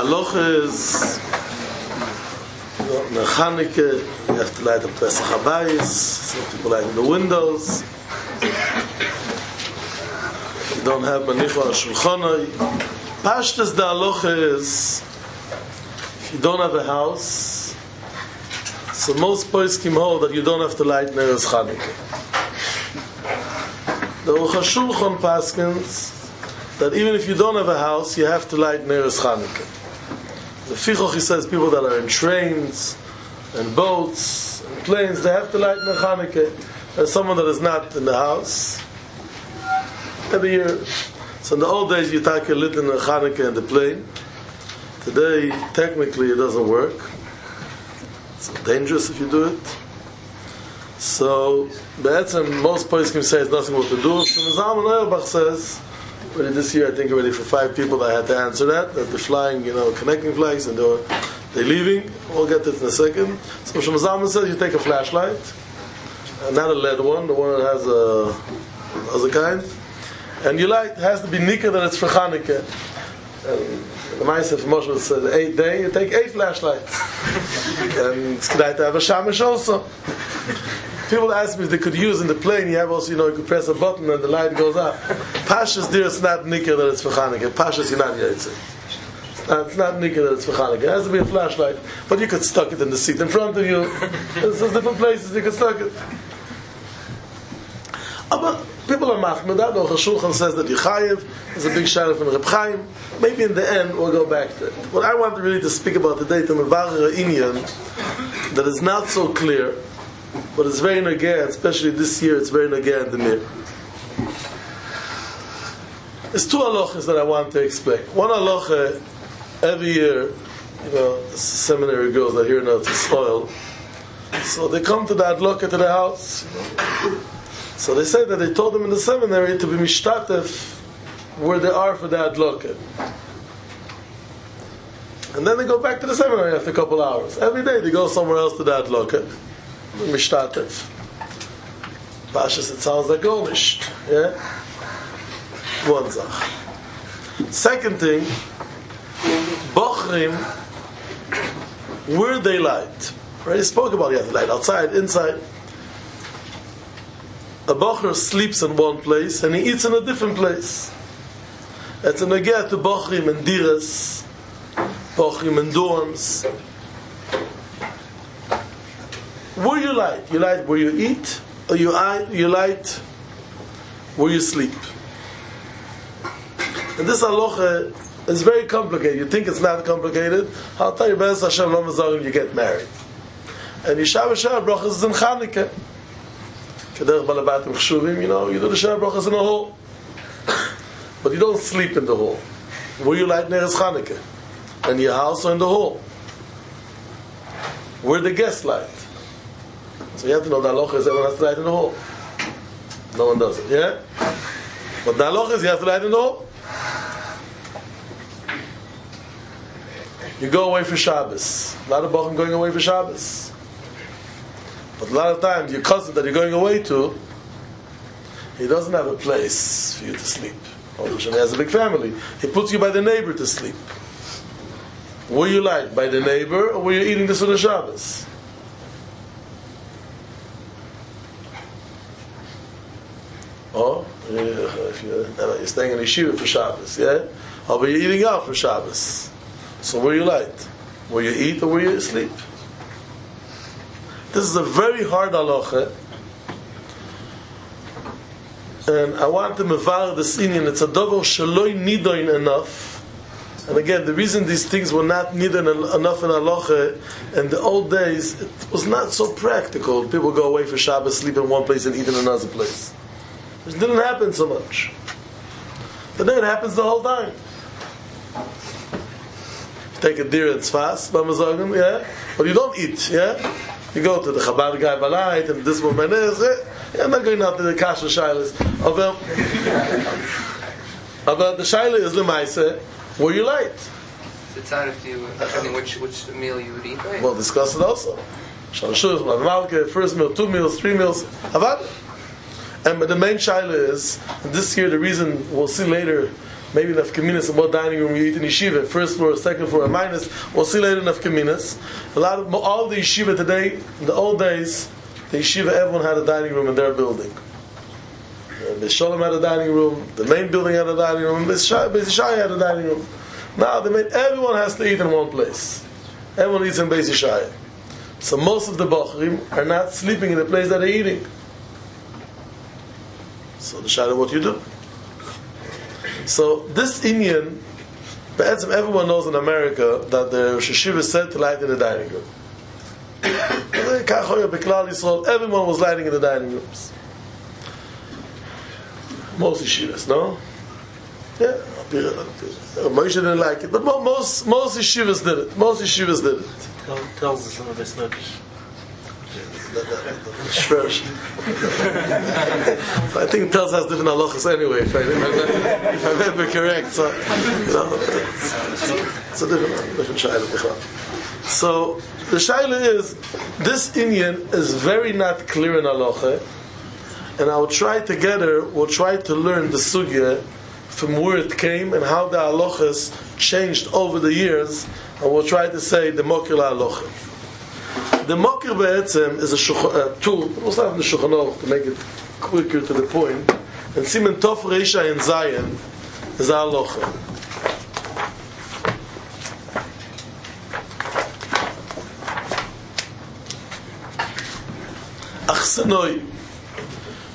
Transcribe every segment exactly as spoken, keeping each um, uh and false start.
halacha is Chanukah, you have to light up Pesach Habayis, some people light in the windows. You don't have Manicha on Shulchanai. Pashtas the halacha is, if you don't have a house, so most poskim hold that you don't have to light Neres Chanukah. The Aruch HaShulchan paskins that even if you don't have a house, you have to light Neres Chanukah. The Fichoch, he says, people that are in trains and boats and planes, they have to light Ner Chanukah. There's someone that is not in the house. Every year. So in the old days, you take a lit Ner Chanukah in the plane. Today, technically, it doesn't work. It's dangerous if you do it. So, Be'etzem, most poskim say it's nothing what to do. So Zalman Auerbach says, already this year, I think already for five people that I had to answer that, that they're flying, you know, connecting flags and they're, they're leaving. We'll get to it in a second. So Shlomo Zalman says you take a flashlight, uh, not a L E D one, the one that has a other kind, and you light. It has to be nika that it's for Chanukah. And the Ma'aseh for Moshe said the eighth day, you take eight flashlights. And it's good to have a shamish also. People ask me if they could use in the plane, you have also, you know, you could press a button and the light goes up. Pashas there, it's not nika that it's for Chanukah. Pashas, you're not yaitze. It's not, it's not nika that it's for Chanukah. It has to be a flashlight, but you could stuck it in the seat in front of you. There's, there's different places you could stuck it. But people are machmir that. The Aruch HaShulchan says that Yechayev is a big shayla from Reb Chaim. Maybe in the end we'll go back to it. What I want really to speak about today, to mevarer inyan that is not so clear, but it's very nageh, especially this year. It's very nageh in the mirror. There's two halachas that I want to explain. One halacha, every year, you know, seminary girls that hear now to spoil, so they come to the adloka to the house. You know. So they say that they told them in the seminary to be mishtatef where they are for the adloka. And then they go back to the seminary after a couple hours. Every day they go somewhere else to the adloka. Mishtatef. Pashas, it sounds like Gomisht. Yeah? One zach. Second thing, Bochrim, where they light. Already spoke about it. You have to light outside, inside. A Bocher sleeps in one place and he eats in a different place. It's a negeh to Bochrim and Diras, Bochrim and dorms. Where you light? You light where you eat, or you you light where you sleep. And this halacha is very complicated. You think it's not complicated? I'll tell you, Be'ez Hashem lo mezagim, you get married. And Yishav Yishav brachas is in Chanukah. Kederech balabatim chshuvim, you know, you do the Yishav brachas in a hall. But you don't sleep in the hall. Where you light Neres Chanukah? In your house or in the hall? Where the guests light? So you have to know the halacha is everyone has to light in the hall. No one does it, yeah? But the halacha is you have to light in the hall. You go away for Shabbos. A lot of Bochum going away for Shabbos. But a lot of times your cousin that you're going away to, he doesn't have a place for you to sleep. He has a big family. He puts you by the neighbor to sleep. Where you light? By the neighbor, or where you're eating the Sunnah Shabbos? Or if you're, you're staying in a yeshiva for Shabbos, yeah? Or where you're eating out for Shabbos. So where you light? Where you eat or where you sleep? This is a very hard halacha. And I want to mevar this inyan. It's a davar sheloi nidoin enough. And again, the reason these things were not nidoin enough in halacha in the old days, it was not so practical. People go away for Shabbos, sleep in one place and eat in another place. It didn't happen so much. Today it happens the whole time. You take a deer and tzfas, yeah? But you don't eat, yeah? You go to the Chabad guy Balait and this woman is, yeah, I'm not going out to the Kasha Shailas. About about the Shaila is the Maise, where you light. It's not if you, depending which which meal you would eat, right? We'll discuss it also. Shalashur, first meal, two meals, three meals, Havad. And but the main Shaila is, this year the reason, we'll see later, maybe nafkaminas in what dining room you eat in yeshiva, first floor, second floor, a minus. We'll see later nafkaminas. A lot of all of the yeshiva today, in the old days, the yeshiva everyone had a dining room in their building. The Sholem had a dining room, the main building had a dining room, the Beis Yeshaya had a dining room. Now they made everyone has to eat in one place. Everyone eats in Beis Yeshaya. So most of the Bochrim are not sleeping in the place that they're eating. So the shadow, what you do? So this Indian, everyone knows in America that the Rosh Hashiva said to light in the dining room. Everyone was lighting in the dining rooms. Most yeshivas, no? Yeah, Moshe didn't like it, but most most yeshivas did it. Most yeshivas did it. Tell, tells us some of his nuggets. I think it tells us different halachas anyway. If, I, if, I, if I remember correct, so you know, it's, it's a different different shayla. So the shayla is this Indian is very not clear in halacha. And I will try together, we'll try to learn the sugya from where it came and how the halachas changed over the years, and we'll try to say the mokir halacha. The mokir be'etzem is a, shukh- a tool, we'll start from the Shulchan Aruch to make it quicker to the point, and Siman Tov Reisha in Zion is a halacha. Achsanoi. A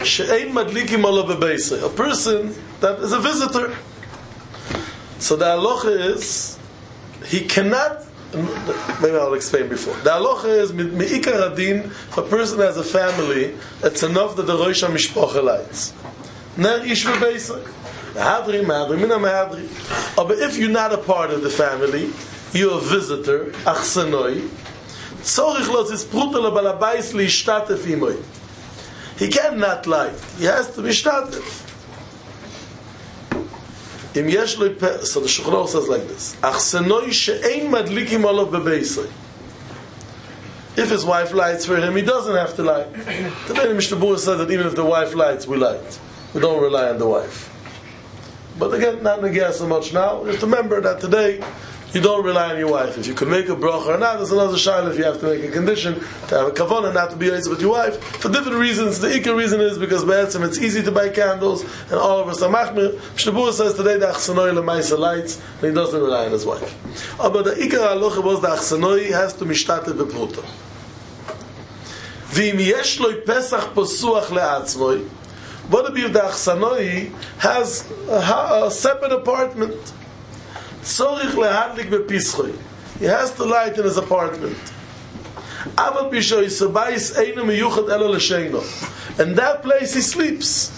person that is a visitor. So the halacha is he cannot. Maybe I'll explain before. The halacha is me'ikar adin. If a person has a family, it's enough that the Rosh HaMishpacha lights. Ner ish v'beisai. Mahadri, mahadri, mina mahadri. But if you're not a part of the family, you're a visitor. Achsanoi. Tzorich lo zisprut lo balabais liishtatef imoi. He cannot light. He has to be shtatif. Im yesh lo pe, so the Shulchan Aruch says like this: Achsenoi she'ein madlikim olav bebeisai. If his wife lights for him, he doesn't have to light. Today, Mishnah Berurah said that even if the wife lights, we light. We don't rely on the wife. But again, not negaya so much now. Just remember that today you don't rely on your wife. If you can make a bracha or not, there's another shayla if you have to make a condition to have a kavanah, not to be yotze with your wife. For different reasons. The ikar reason is because be'etzem it's easy to buy candles, and all of us are machmir. Mishnah Berurah says today the achsanoi lemaisa lights, and he doesn't rely on his wife. Oh, but the ikar halacha was the achsanoi has to mishtatet bepruta. V'im yesh lo pesach posuach le'atzmoi. What if the achsanoi has a, a separate apartment? Tzorich lehadlik bepischoi. He has to light in his apartment. Aval pisho yisabayis einu miyuchat elo l'sheino. In that place he sleeps.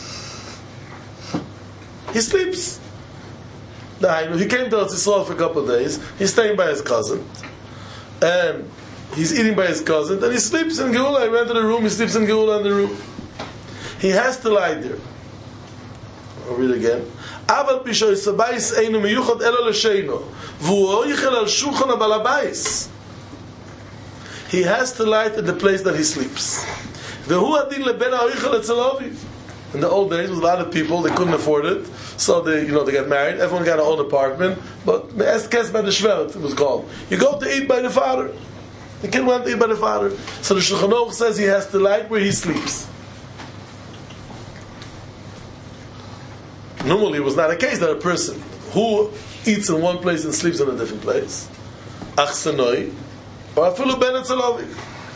He sleeps. He came to Eretz Yisrael for a couple of days. He's staying by his cousin. And he's eating by his cousin. And he sleeps in Geula. He went to the room. He sleeps in Geula in the room. He has to lie there. I'll read again. Aval pisho yisabayis einu miyuchat elo l'sheino. V'hu oichel al shulchan abal habayis. He has to light at the place that he sleeps. V'hu adin leben ha'oichel etzel aviv. In the old days, with a lot of people, they couldn't afford it, so they, you know, they got married. Everyone got their own apartment, but Eskes by the Shvelt, it was called. You go to eat by the father. The kid went to eat by the father. So the Shulchan Aruch says he has to light where he sleeps. Normally, it was not a case that a person who eats in one place and sleeps in a different place, achsanoi, or afilu ben etzel aviv.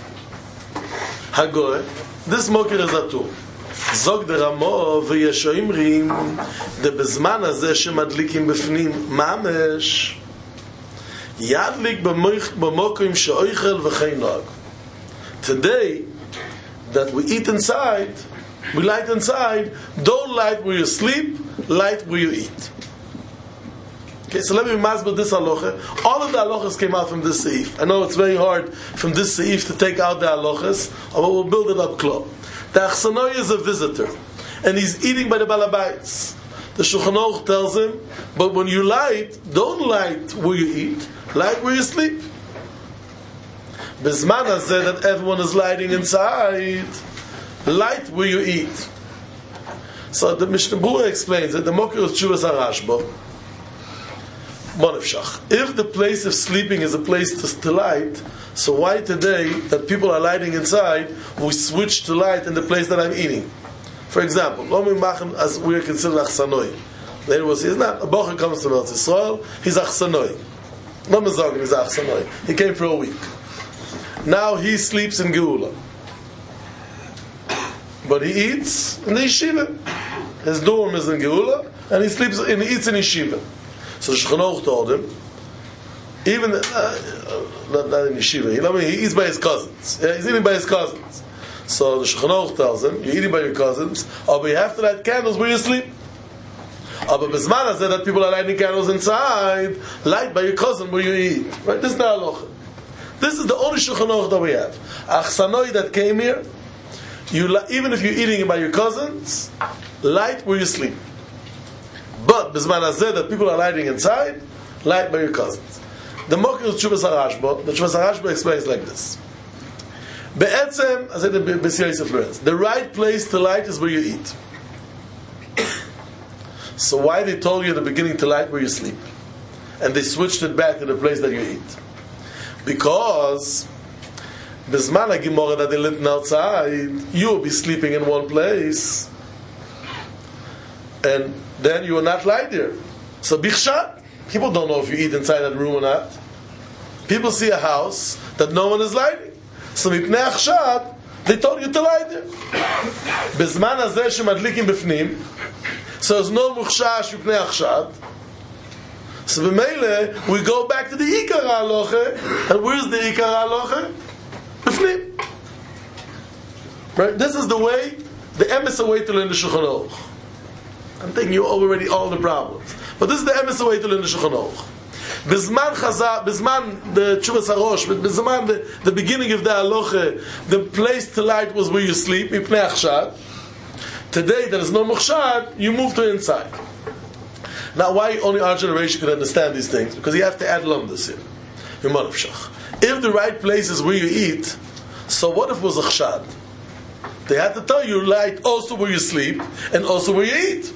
Hagoy, this mokir is a tool. Zog der Ramo v'yesho imrim de bezman hazeh shemadlikim b'fnim mamesh yadlik b'mokim she'oichel v'chein nog. Today, that we eat inside, we light inside, don't light where you sleep, light where you eat. Okay, so let me masbid this halacha. All of the halachas came out from this seif. I know it's very hard from this seif to take out the halachas, but we'll build it up close. The achsanoi is a visitor, and he's eating by the balabayis. The Shulchan Aruch tells him, but when you light, don't light where you eat, light where you sleep. Bizman has said that everyone is lighting inside, light where you eat. So the Mishnah Berurah explains that the Mokir is Tshuvas HaRashba. Monefshach. If the place of sleeping is a place to, to light, so why today that people are lighting inside, we switch to light in the place that I'm eating? For example, as we are considered achsanoi. There was he's not a bocher comes to Eretz Yisrael, he's achsanoi. Not mezagim, he's achsanoi. He came for a week. Now he sleeps in Geula, but he eats in the yeshiva. His dorm is in Geula, and he sleeps and he eats in yeshiva. So the Shulchan Aruch told him, even uh, uh, not, not in yeshiva, you know what I mean? He eats by his cousins. Yeah, he's eating by his cousins. So the Shulchan Aruch tells him, you're eating by your cousins, but you have to light candles where you sleep. But Bezman said that people are lighting candles inside, light by your cousin where you eat. Right? This is the halacha. This is the only Shulchan Aruch that we have. Achsanoi that came here, you li- even if you're eating it by your cousins, light where you sleep. But Bezman said that people are lighting inside, light by your cousins. The Mokir is Tshuvas HaRashba. The Tshuvas HaRashba explains like this. Be'etzem, I said the B'siyos influence. The right place to light is where you eat. So why they told you at the beginning to light where you sleep? And they switched it back to the place that you eat. Because Bizman HaGimora that they lived outside, you will be sleeping in one place, and then you will not lie there. So Bichshat, people don't know if you eat inside that room or not. People see a house that no one is lighting. So Mipnei Achshad, they told you to lie there. Bizman Hazeh shemadlikim b'fnim, so there's no muchshash Mipnei Achshad. So b'meile, we go back to the Ikar HaHalocha, and where's the Ikar HaHalocha? B'fnim. Right? This is the way, the emes way to learn the Shulchan Aruch. I'm thinking you already all the problems. But this is the emes way to learn the Shulchan Aruch. Bizman Chazah, Bizman the Tshuvas HaRosh, Bizman the, the beginning of the Halocha, the place to light was where you sleep, Mipnei Achshad. Today there is no Mukhshad, you move to inside. Now why only our generation can understand these things? Because you have to add lumdas here. If the right place is where you eat, so what if it was a chshad? They had to tell you light also where you sleep and also where you eat.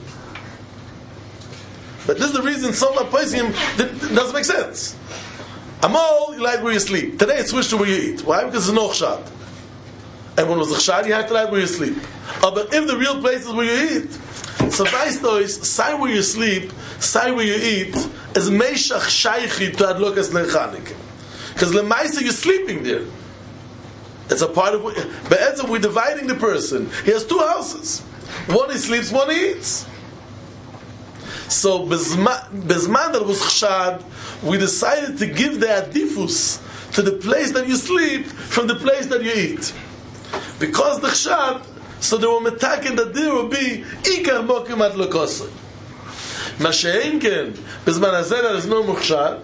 But this is the reason some Apoisim doesn't make sense. Amol, you light where you sleep. Today it's switched to where you eat. Why? Because there's no chshad. And when it was a chshad, you had to light where you sleep. Uh, but if the real place is where you eat, so Vaistois, say where you sleep, say where you eat, is Meshach Shaychi to Adlokas Nechanik. Because Lemaisa, you're sleeping there. It's a part of what, but as we're dividing the person, he has two houses. One he sleeps, one he eats. So Bezman that was Chshad, we decided to give the Adifus to the place that you sleep from the place that you eat. Because the Chshad, so they were metaken that there will be Ikar Mokim Ad Lokosai. Masha'enken, Bezman Hazeh, there is no Mukhshad.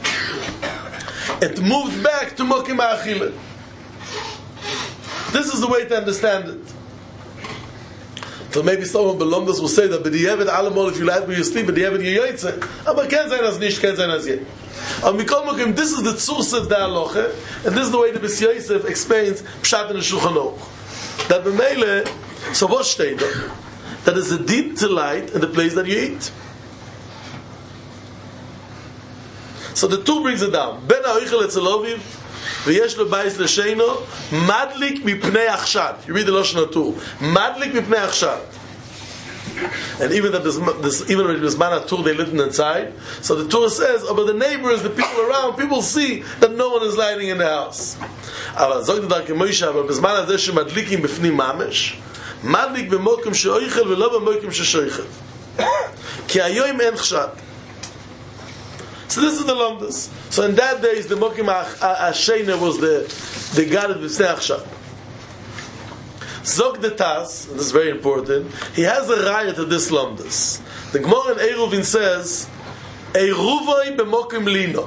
It moved back to Mokim HaAchile. This is the way to understand it. So maybe someone belongs will say that, but the Yevid Alamol, if you like where you sleep, but the Yevid Yoytze, but can't say as nish, can't say as yet. And Mikol Mokim, this is the Tzurs of the Haloche, and this is the way the B'si Yosef explains Pshat in the Shulchan Aruch. That b'meile, so what steht da? That is a din to light in the place that you eat. So the two brings it down. Ben ha'oichel etzel oviv, v'yesh lo bayis l'sheino, madlik mipnei achshad. You read the Lashon HaTur. Madlik mipnei achshad. And even that this, this even with Bizman HaTur, they lived inside. So the Torah says, oh, but the neighbors, the people around, people see that no one is lighting in the house. אבל זוג דבר כמוישה, אבל בזמן הזה שמדליקים בפנים ממש, מדליק במוקם שאויכל ולא במוקם ששויכל. כי היום אין חשד. So this is the Lumdas. So in that days, the Mokim HaSheina was the, the God of B'snei Achshad. Zog the Tas, this is very important, he has a riot of this Lumdas. The Gemara in Eruvin says, Eruvoi b'mokim lino.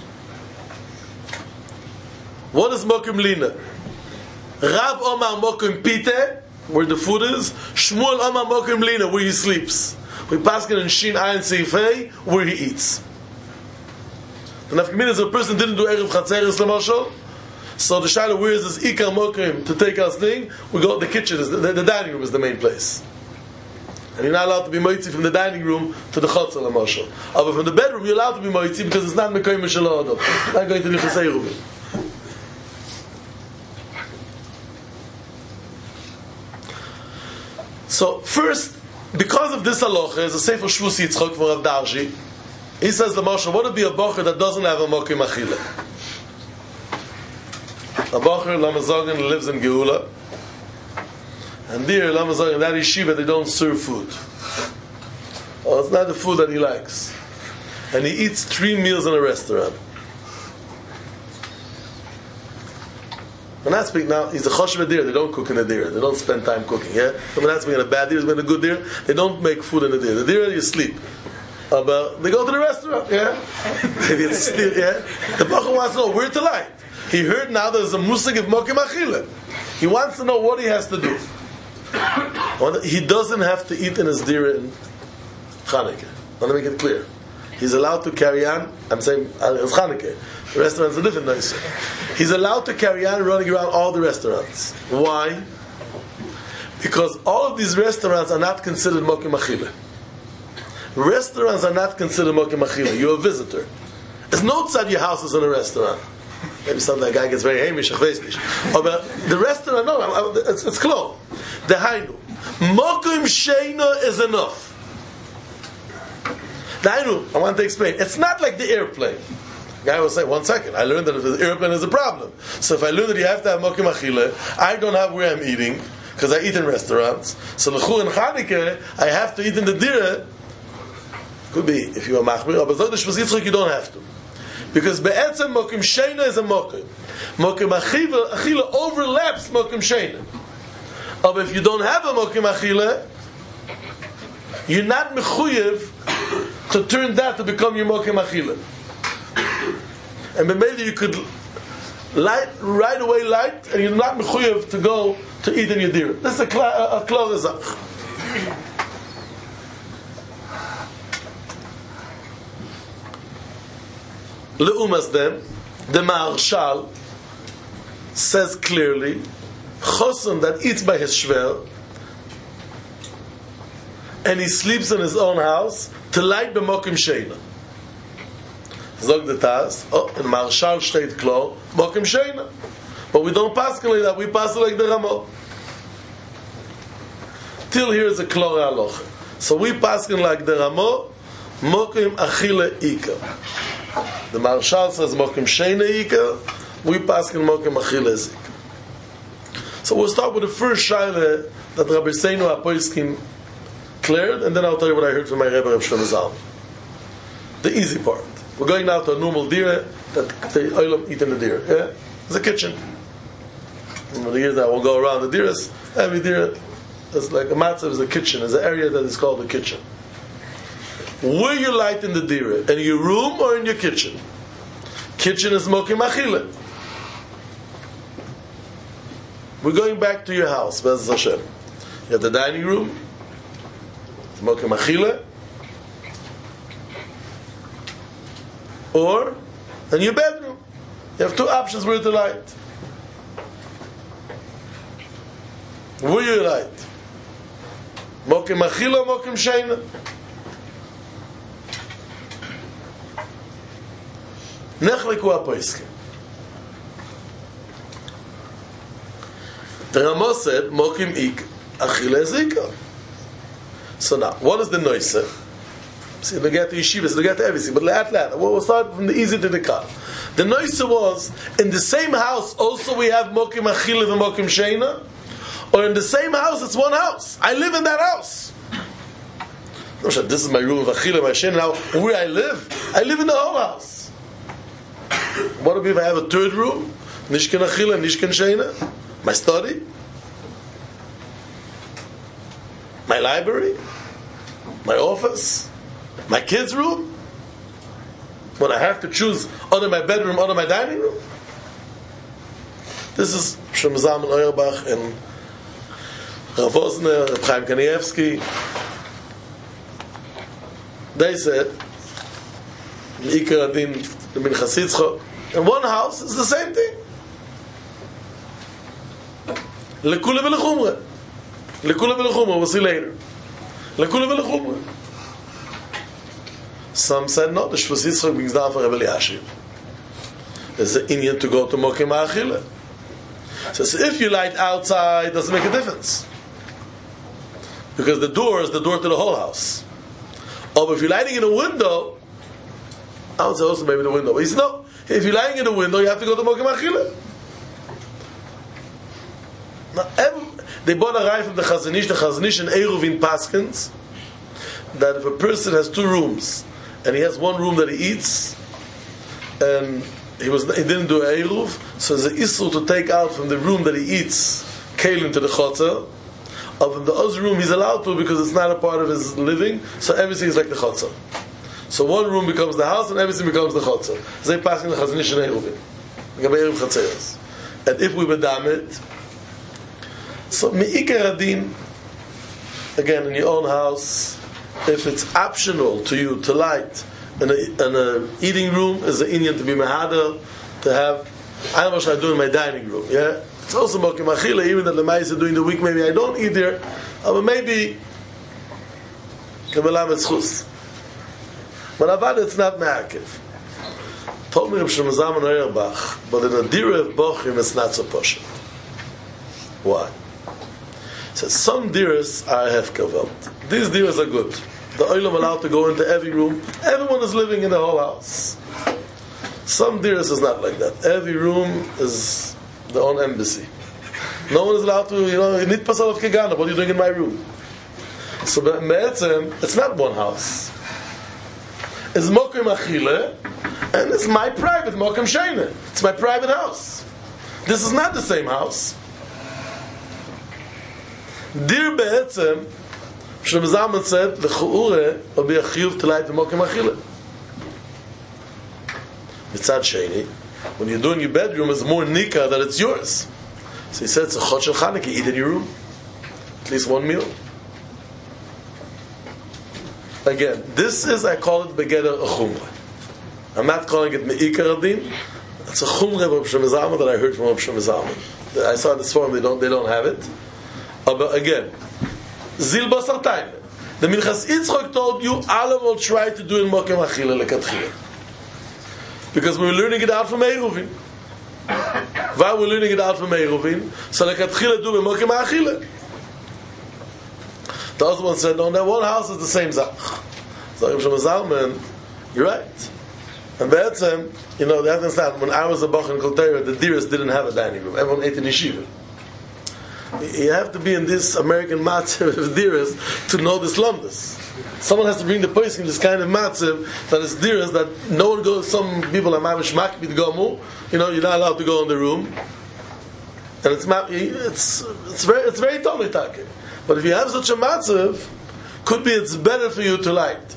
What is Mokim Lina? Rav Omar Mokim Pite, where the food is. Shmuel Omar Mokim Lina, where he sleeps. We pass it in Shin Ayin Seifei, where he eats. The nafkamin is if a person didn't do Erev Chatzeres Lamashal, so the Shaila where is this Ikar Mokim to take us thing, we go to the kitchen, the, the, the dining room is the main place. And you're not allowed to be moitzi from the dining room to the chotzer l'moshel. But from the bedroom, you're allowed to be moitzi because it's not mekoyim shelo adam. It's not going to be chesei ruvim. So first, because of this halacha, is a Sefer Shvus Yitzchok from Rav Darshi. He says the Moshe, what would be a bocher that doesn't have a mokim achila? A bocher, Lamazogan, lives in Geula. And there, Lamazogan, that yeshiva, they don't serve food. Oh, it's not the food that he likes. And he eats three meals in a restaurant. When I speak now, he's a choshev deer. They don't cook in a deer. They don't spend time cooking. Yeah. So when I speak in a bad deer, it's been a good deer. They don't make food in a deer. The deer you sleep. Uh, but they go to the restaurant. Yeah. Maybe it's still. Yeah. The bacher wants to know where to light. He heard now there's a musig of mokim achila. He wants to know what he has to do. He doesn't have to eat in his deer in Chanukah. Let me make it clear. He's allowed to carry on. I'm saying it's Chanukah. The restaurants are different nicer. He's allowed to carry on running around all the restaurants. Why? Because all of these restaurants are not considered mokim achila. Restaurants are not considered mokim achila. You're a visitor. There's no outside your house is in a restaurant. Maybe some that guy gets very hamish. Oh, but the restaurant, no, it's, it's closed. The hainu mokim sheina is enough. The hainu, I want to explain. It's not like the airplane. The guy will say, one second, I learned that if the airplane is a problem. So if I learn that you have to have mokim achila, I don't have where I'm eating, because I eat in restaurants. So l'chu and Chanukah, I have to eat in the dira. Could be, if you are machmir, but the Shvus Yitzchok, you don't have to. Because be'etzem mokim sheina is a mokim. Mokim achila overlaps mokim sheina. But if you don't have a mokim achila, you're not mechuyev to turn that to become your mokim achila. And maybe you could light right away light, and you're not mechuyev to go to eat in your deer. This is a close zach. Leumas then, the Maharshal says clearly, chosun that eats by his shver, and he sleeps in his own house, to light b'mokim sheina. Zog the Taz, oh, in Maharshal steht klar, mokim sheina. But we don't pass like that, we pass like the Ramah. Till here is a klar halacha. So we pass like the Ramah, mokim achile ikar. The Maharshal says mokim sheina ikar, we pass mokim achile ikar. So we'll start with the first shaila that Rabbi Seinu HaPoiskim cleared, and then I'll tell you what I heard from my Rebbe Rav Shlomo Zalman. The easy part. We're going now to a normal dira that the oilam eat in the dira. Yeah? It's a kitchen. And the years that we'll go around the diras, every dira is like a matzah is a kitchen. There's an area that is called the kitchen. Where you light in the dira? In your room or in your kitchen? Kitchen is mokim achila. We're going back to your house, Be'ez Hashem. You have the dining room, it's mokim achila, or in your bedroom. You have two options where to light. Where you light? Mokim achila, mokim sheina. Nechleku HaPoiskim. The Ramah said, mokim ik achila zika. So now, what is the noise? See, they get to yeshivas, they get to everything, but let let. We'll start from the easy to the car. The noise was, in the same house, also we have mokim achila and mokim sheina, or in the same house, it's one house. I live in that house. This is my room of achila, my sheina. Now, where I live, I live in the whole house. What if I have a third room? Nishkin achila, nishkin sheina? My study? My library? My office? My kids' room? When I have to choose under my bedroom, under my dining room? This is Shlomo Zalman Auerbach and Rav Osner, Rav Chaim Kanievsky. They said, Ikar Adin, the Minchas Yitzchok, in one house is the same thing. Lekula v'lechumra. Lekula v'lechumra, we'll see later. Lekule velechumre. Some said no, the Shvus Yitzchak brings down for Rebbe Eliashib. There's an Indian to go to Mokim Achille. So, so if you light outside, it doesn't make a difference. Because the door is the door to the whole house. Oh, but if you're lighting in a window, I would say also maybe the window. But he said no, if you're lighting in a window, you have to go to Mokim Achille. Now, every, they bought a ride from the Chazanish, the Chazanish and Eruvin Paskins, that if a person has two rooms, and he has one room that he eats, and he was he didn't do Eruv, so there's an issue to take out from the room that he eats, Kalim to the Chotzer, or from the other room he's allowed to because it's not a part of his living, so everything is like the Chotzer. So one room becomes the house, and everything becomes the Chotzer. They pass in the Chazanish and Eruvin. Eruv Chatzeres. And if we bedam it, so Me'ikar Adin, again, in your own house, if it's optional to you to light in a, in a eating room, is an Indian to be Mahadar, to have, I don't know what I do in my dining room, yeah? It's also Mokim Achille, even that the Maisa during the week, maybe I don't eat there, but maybe, Kemelam Etzchus. But Avad, it's not Me'akev. Told me Reb Shlomo Zalman Auerbach, but in a Dira of Bochim, it's not so posh. Why? So some diras are hefkavelt. These diras are good. The oilam allowed to go into every room. Everyone is living in the whole house. Some diras is not like that. Every room is their own embassy. No one is allowed to, you know, you need pasal of kegana. What are you doing in my room? So be'etzem, it's not one house. It's mokim achile, and it's my private mokim sheina. It's my private house. This is not the same house. Dir be'etzem, Shlomo Zalman said, the chu'ure will be a chiyuv to light the mokim achile. Mitzad sheni, when you're doing your bedroom, it's more nika that it's yours. So he said, it's a chot shel Chanukah, eat in your room. At least one meal. Again, this is, I call it begeder a chumrah. I'm not calling it me'ikar adin. It's a chumrah of Reb Shlomo Zalman that I heard from Reb Shlomo Zalman. I saw this forum, they don't, they don't have it. Uh, but again, zil basar time. The Minchas Yitzchak told you, Allah will try to do in Mokem Achille lekatchila. Because we're learning it out from Eruvin. Why we're learning it out from Eruvin? So lekatchila do in Mokem Achille. The other one said, no, that one house is the same zach. So Reb Shlomo Zalman, you're right. And be'etzem, you know, they have to understand, when I was a bach in Kol Torah, the diras didn't have a dining room. Everyone ate in yeshiva. You have to be in this American matzav of diras to know this lumdus. Someone has to bring the person in this kind of matzav that is diras that no one goes. Some people are mamish makbid gomu. You know, you're not allowed to go in the room, and it's it's it's very it's very totally talking. But if you have such a matzav, could be it's better for you to light.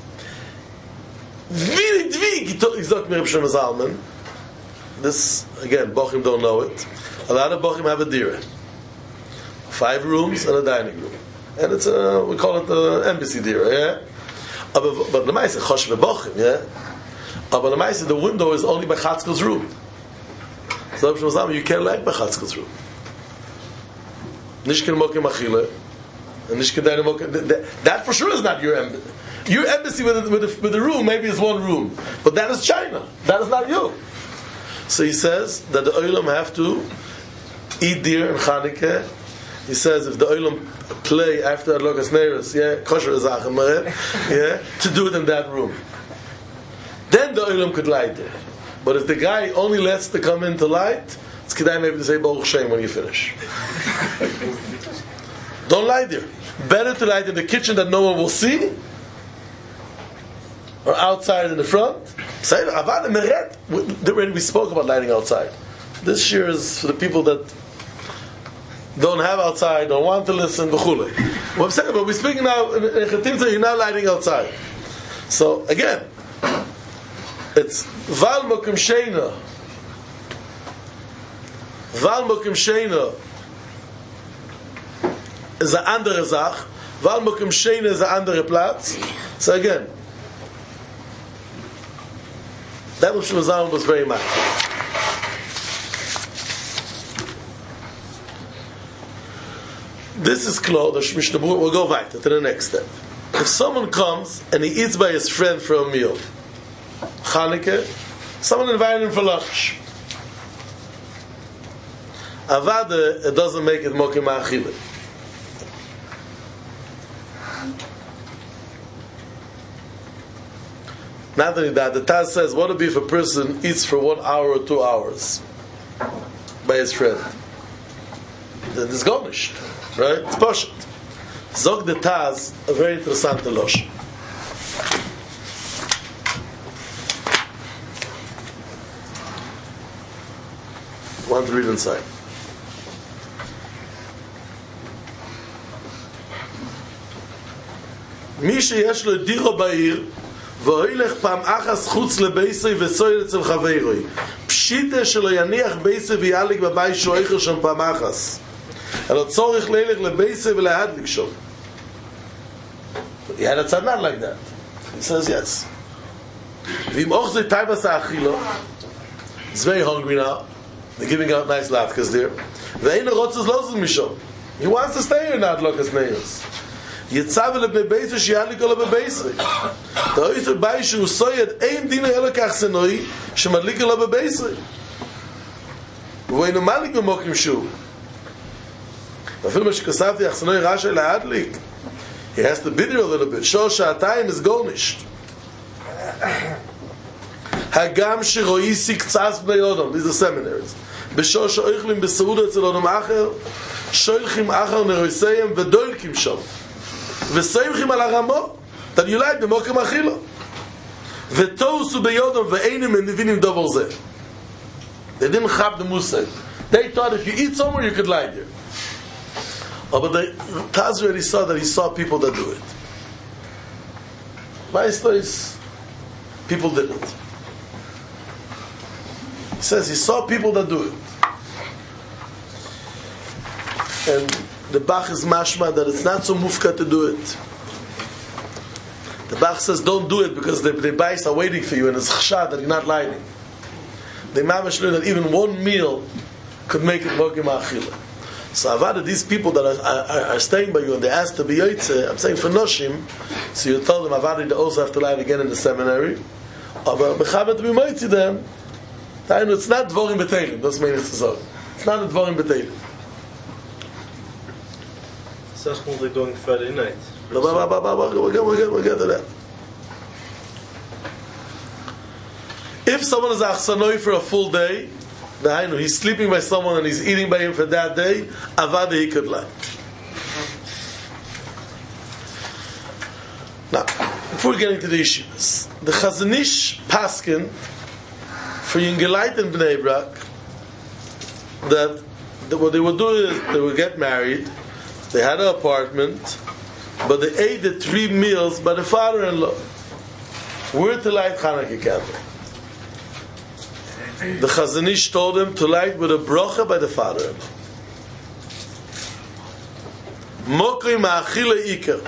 Very dvig, Zok Reb Shlomo Zalman. This again, bochim don't know it. A lot of bochim have a dira. Five rooms and a dining room, and it's a we call it the embassy dira, yeah. But the ma'aseh chosh v'bochim, yeah. But the ma'aseh the window is only by Chatzkel's room. So Reb Shlomo Zalman, you can't light by Chatzkel's room. Nishkin mokim achile, and nishkin dining mokim. That for sure is not your embassy. Your embassy with the, with, the, with the room maybe is one room, but that is China. That is not you. So he says that the oilam have to eat deer and Chanukah. He says if the oilam play after Adlokas Neiros, yeah, kosher zachem, yeah, to do it in that room. Then the oilam could light there. But if the guy only lets to come in to light, it's kedai maybe to say Baruch Shem when you finish. Don't light there. Better to light in the kitchen that no one will see, or outside in the front. Say, Avad Meret. Already we spoke about lighting outside. This year is for the people that don't have outside, don't want to listen, b'chule. What I'm saying, but we're speaking now, in Chetimtza, you're not lighting outside. So, again, it's Val Mokim Sheina. Val Mokim Sheina is a andere Zach. Val Mokim Sheina is a andere Platz. So again, that Reb Shlomo Zalman was very mad. This is clear. The Mishnah Berurah will go weiter to the next step. If someone comes and he eats by his friend for a meal, Chanukah, someone invited him for lunch. Avada, it doesn't make it mokim ha'achila. Not only that, the Taz says, what would be if a person eats for one hour or two hours by his friend? Then it's garnished, right? It's poshet. Zog the Taz, a very interesting losh. Want to read inside. מי שיש לו דירו בעיר והולך פעם אחת חוץ לבייסי וסויר אצל חברוי פשיטה שלו יניח בייסי ויעליק בבית שהוא איכל שם פעם אחת אלא צורך ללך לבייסי ולהדליק שם. He had a tzadnan like that. He says yes. ואם אוך זה טייבס האכילו he's very hungry now. They're giving out nice latkes there. ואין הרוצס לוזן משום. He wants to stay here not look as nails. יצא ולבני בייסי שיעליק עליו בבייסי. תראו בית שהוא סויד אין דין אלא כך סנוי שמדליק עליו בבייסי. ואין מליק במוקים שוב. אפילו מה שכסבתי אחסנוי רשאי להדליק. He has to bid you a little bit. שור שעתיים is gornished. הגם שרואי סקצס בני אודום. These are seminaries. בשור שאוכלים בסעודה אצל אודום אחר שולחים אחר נרויסיים ודולקים שם. וסיימחים על הרמו תניולאית במוקם אכילו ותוסו ביודום ואינם מבינים דבר זה. They didn't have the musay. They thought if you eat somewhere you could lie there. Oh, but the Taz already saw that he saw people that do it. Maestros, people didn't. He says he saw people that do it. And the Bach is mashma that it's not so mufka to do it. The Bach says don't do it because the, the bais are waiting for you and it's chshad that you're not lying. The mamash learned that even one meal could make it mokim ha'achila. So Avada, these people that are, are, are staying by you and they ask to be yotzeh, I'm saying for noshim, so you tell them Avada they also have to lie again in the seminary. But mechaber to be moitzi them, it's not dvorim b'teilim. That's mean it's so. It's not a dvorim b'teilim. Sachmul, they're going Friday night. We'll get, we'll get, we'll get to that. If someone is achsanoi for a full day, he's sleeping by someone and he's eating by him for that day, avada he could lie. Now, before we get into the issues, the Chazanish Paskin for Yingelait and Bnei Brak, that, that what they would do is they would get married, they had an apartment, but they ate the three meals by the father-in-law. Where to light Chanukah candle? The Chazanish told him to light with a brocha by the father-in-law. Mokri ma'achila ikar.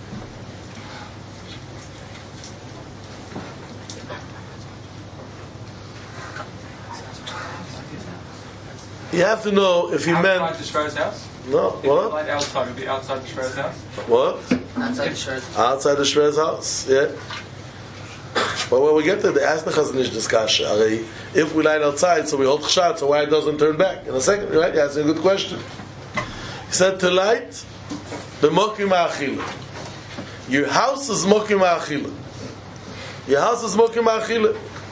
You have to know if he outside meant. Outside the Shver's house? No, if what? Light outside, would be outside the Shver's house? What? Outside the Shver's house. Outside the Shver's house, yeah. But when we get there, they ask the Chazanish discussion. If we light outside, so we hold chshat, so why it doesn't turn back? In a second, right? That's a good question. He said to light the mokim ha'achila. Your house is mokim ha'achila. Your house is mokim ha'achila.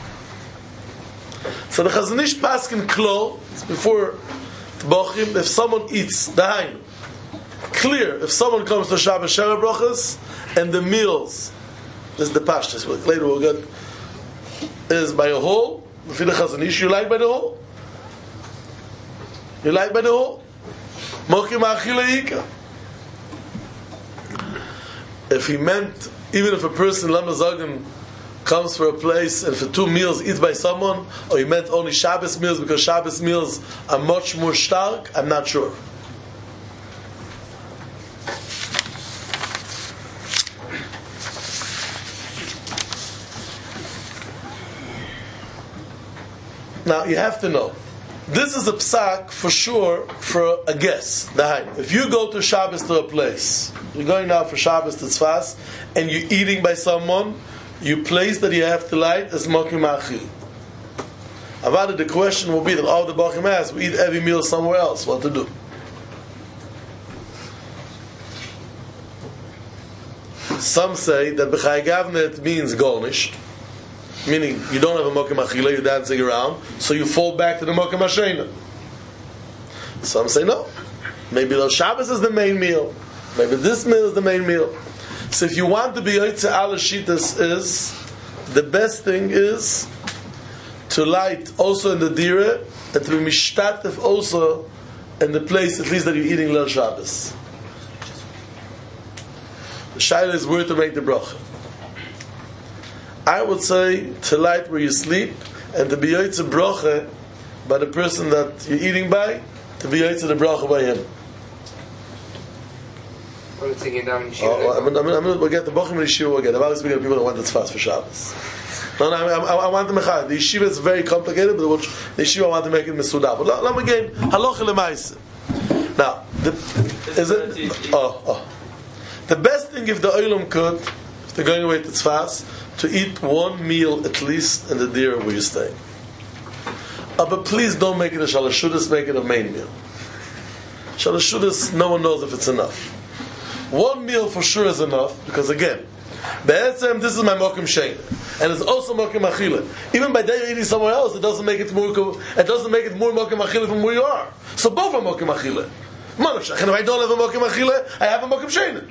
So the Chazanish paskin klo before the bochim. If someone eats dahainu, clear. If someone comes to Shabbos Shara Brochas and the meals. This is the pashtus. Later we'll get is by a hole. If you're the Chazanish, you light by the hole. You light by the hole. Mokim ha'achila yika. If he meant, even if a person Lamazagan comes for a place and for two meals eats by someone, or he meant only Shabbos meals because Shabbos meals are much more stark, I'm not sure. Now you have to know This is a psak for sure for a guest. If you go to Shabbos to a place, you're going now for Shabbos to Tzfas, and you're eating by someone, you place that you have to light as mokim achil. Avada, the question will be that all the bachim ask, we eat every meal somewhere else. What to do? Some say that b'chai gavnet means golnish, meaning you don't have a mokim achila, you're dancing around, so you fall back to the mokim hashena. Some say no. Maybe the Shabbos is the main meal. Maybe this meal is the main meal. So if you want to be yotzei ala shitas, is the best thing is to light also in the dira and to be mishtatef also in the place at least that you're eating Leil Shabbos. The shaila is where to make the bracha. I would say to light where you sleep and to be yotzei bracha by the person that you're eating by, to be yotzei the bracha by him. I'm sitting down in Oh, I'm going to we'll get the bachim in the yeshiva. We'll get. I'm always speaking of people that want to fast for Shabbos. No, no, I, I, I want to make it. The yeshiva is very complicated, but the, the yeshiva I want to make it mesudah. But let me again halacha lemaisa. Now, the, is it? Oh, oh. The best thing if the oilam could, if they're going away to tzfas, to eat one meal at least in the dira where you stay. Uh, but please don't make it a shalashudas. Make it a main meal. Shalashudas, no one knows if it's enough. One meal for sure is enough, because again, Be'etzem, this is my mokim shein, and it's also mokim achila. Even by day you're eating somewhere else, it doesn't make it more. It doesn't make it more mokim achila from where you are. So both are mokim achila. And if I don't have a mokim achila, I have a mokim shein.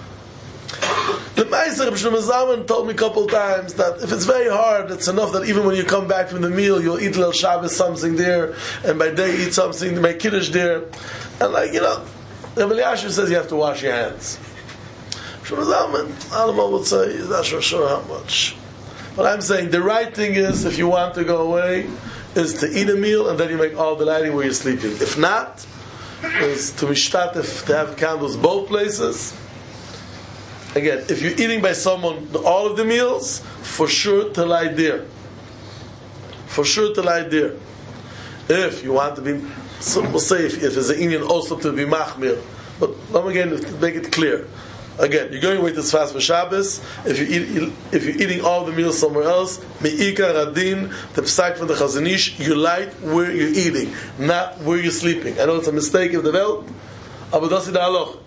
The Meiser B'Shlomo Zalman told me a couple of times that if it's very hard, it's enough that even when you come back from the meal, you'll eat Leil Shabbos something there, and by day eat something, make kiddush there, and like you know. Rabbi Elyashiv says you have to wash your hands. Shlomo Zalman, Alamo would say, he's not sure, sure how much. But I'm saying the right thing is, if you want to go away, is to eat a meal and then you make all the lighting where you're sleeping. If not, is to mishtatef, to have candles both places. Again, if you're eating by someone all of the meals, for sure to lie there. For sure to lie there. If you want to be, so we'll say if, if there's an Indian also to be machmir. But let me again make it clear. Again, you're going away to fast for Shabbos. If you eat, if you're eating all the meals somewhere else, me'ika radin, the psak from the Chazon Ish, you light where you're eating, not where you're sleeping. I know it's a mistake of the Welt, but that's the halach.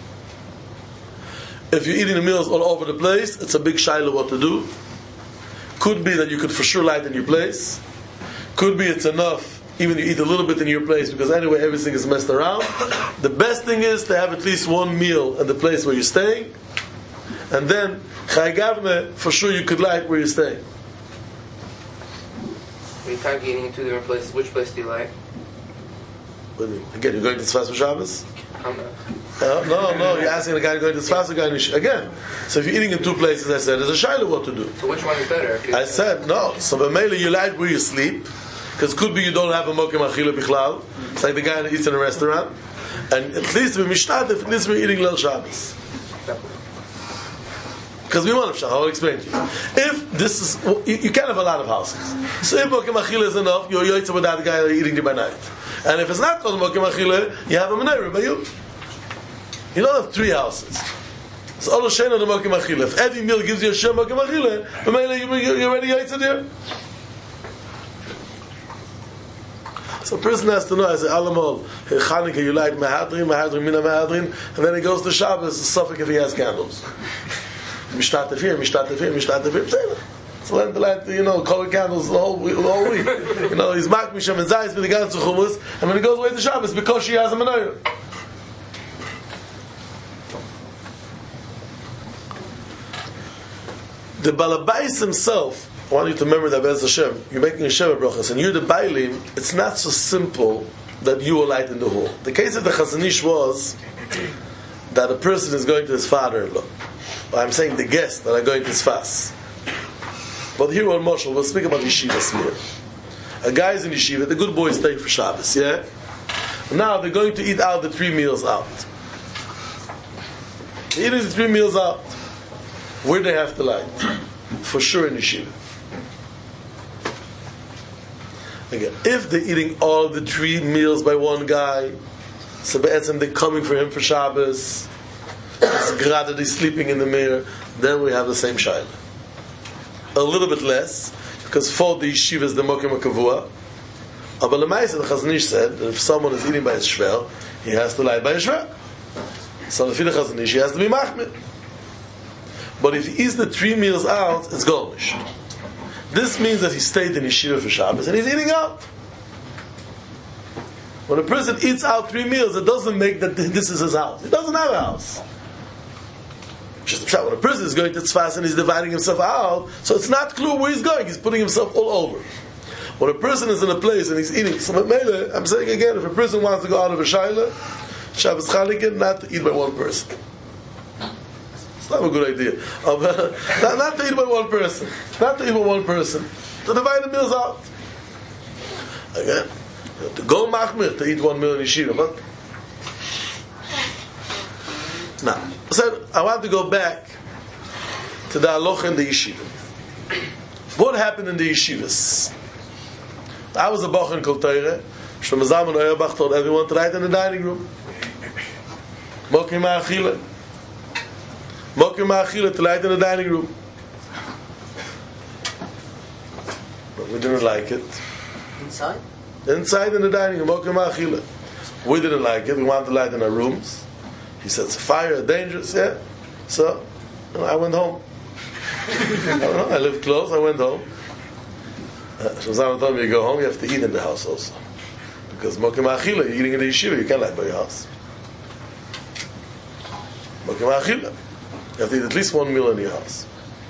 If you're eating the meals all over the place, it's a big shaila what to do. Could be that you could for sure light in your place. Could be it's enough even you eat a little bit in your place, because anyway everything is messed around. The best thing is to have at least one meal in the place where you're staying, and then chai gavne, for sure you could light where you're staying. When you can't be eating in two different places, which place do you like? Again, you're going to Tzfas for Shabbos? I'm not. Uh, no, no, you're asking the guy going to Tzfas or going to... Again, so if you're eating in two places, I said, there's a shayla what to do. So which one is better? I said, no. So b'meila you light where you sleep, because could be you don't have a mokim achila bichlal. It's like the guy that eats in a restaurant. And at least we're mishtat, at least we're eating Leil Shabbos. Because we want to shach, I'll explain to you. If this is, well, you, you can't have a lot of houses. So if mokim achila is enough, you're yotzei with that guy eating it by night. And if it's not called mokim achila, you have a menorah by you. You don't have three houses. So all the shein on the mokim achila. If every meal gives you a shem mokim achila, you're already yotzei there. So a person has to know, I say, Alamol, Chanukah, you light Mahadrin, Mahadrin, Mina Mahadrin, and then he goes to Shabbos, it's suffix if he has candles. Mishtatef here, Mishtatef here, Mishtatef here, so let the light, you know, color candles the whole, the whole week. You know, he's Mak Mishem and Zayis with the Gan Tzuchumus, and when he goes away to Shabbos, because she has a menorah. The Balabais himself, I want you to remember that Be'ez Hashem, you're making a Sheva Brachas, and you're the Bailim, it's not so simple that you will light in the hall. The case of the Chazon Ish was that a person is going to his father-in-law. Or I'm saying the guests that are going to his fast. But here on Moshel, we'll speak about Yeshiva here. A guy is in Yeshiva, the good boy is staying for Shabbos, yeah? Now they're going to eat out the three meals out. They're eating the three meals out. Where do they have to light? For sure in Yeshiva. Again, if they're eating all the three meals by one guy, so be'etzem they're coming for him for Shabbos, it's grad that he's sleeping in the mirror, then we have the same shaila. A little bit less, because for the yeshiva is the mokim kavua. But the Ma'aseh, the Chazon Ish said that if someone is eating by his shver, he has to lie by his shver. So if the Chazon Ish, he has to be machmir. But if he eats the three meals out, it's golnish. This means that he stayed in yeshiva for Shabbos and he's eating out. When a person eats out three meals, it doesn't make that this is his house. He doesn't have a house. Just when a person is going to tzfas and he's dividing himself out, so it's not clear where he's going. He's putting himself all over. When a person is in a place and he's eating, so Mele, I'm saying again, if a person wants to go out of a shaila, Shabbos Chanukah, not to eat by one person. It's not a good idea. Um, not, not to eat by one person. Not to eat by one person. To divide the meals out. Again, to go machmir, to eat one meal in yeshiva, but now, so I want to go back to the halacha in the yeshiva. What happened in the yeshivas? I was a bach in Kol Torah. Shlomo Zalman Auerbach told everyone to write in the dining room. Mokim ha'achila. Mokim ha'achila, to write in the dining room. But we didn't like it. Inside? Inside in the dining room, mokim ha'achila. We didn't like it. We wanted to light in our rooms. He said, it's a fire, dangerous, yeah. So, you know, I went home. I, don't know, I lived close, I went home. Shazam told me, you go home, you have to eat in the house also. Because mokim ha'achila, you're eating in the yeshiva, you can't light by your house. Mokim ha'achila. You have to eat at least one meal in your house.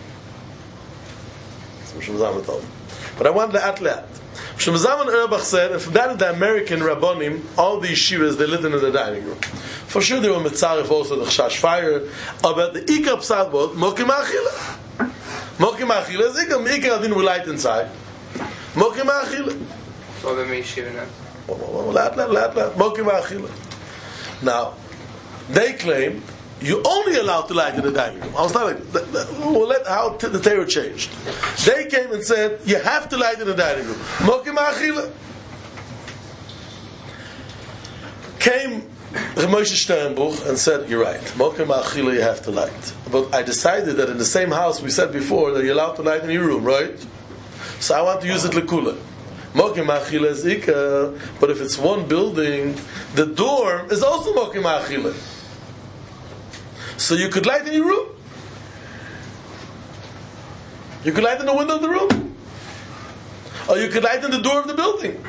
That's what Shazam told me. But I wanted to add that. Shlomo Zalman Auerbach said, and from that the American Rabbonim, all the yeshivas, they lived in the dining room. For sure they were mitzaref also the chash fire, but the ikar psat was mokim ha'achila. Mokim ha'achila is ikar, ikar adin we light inside. Mokim ha'achila. So the yeshiva now. Lat, lat, lat, lat. Mokim ha'achila. Now, they claim you only allowed to light in the dining room. I was not like, we'll let how t- the Torah changed. They came and said, you have to light in the dining room. Mokim ha'achila. Came Moshe Sternbuch and said, you're right. Mokim ha'achila, you have to light. But I decided that in the same house we said before that you're allowed to light in your room, right? So I want to use it lekula. Mokim ha'achila is ikar, but if it's one building, the dorm is also mokim ha'achila. So you could light in your room. You could light in the window of the room. Or you could light in the door of the building.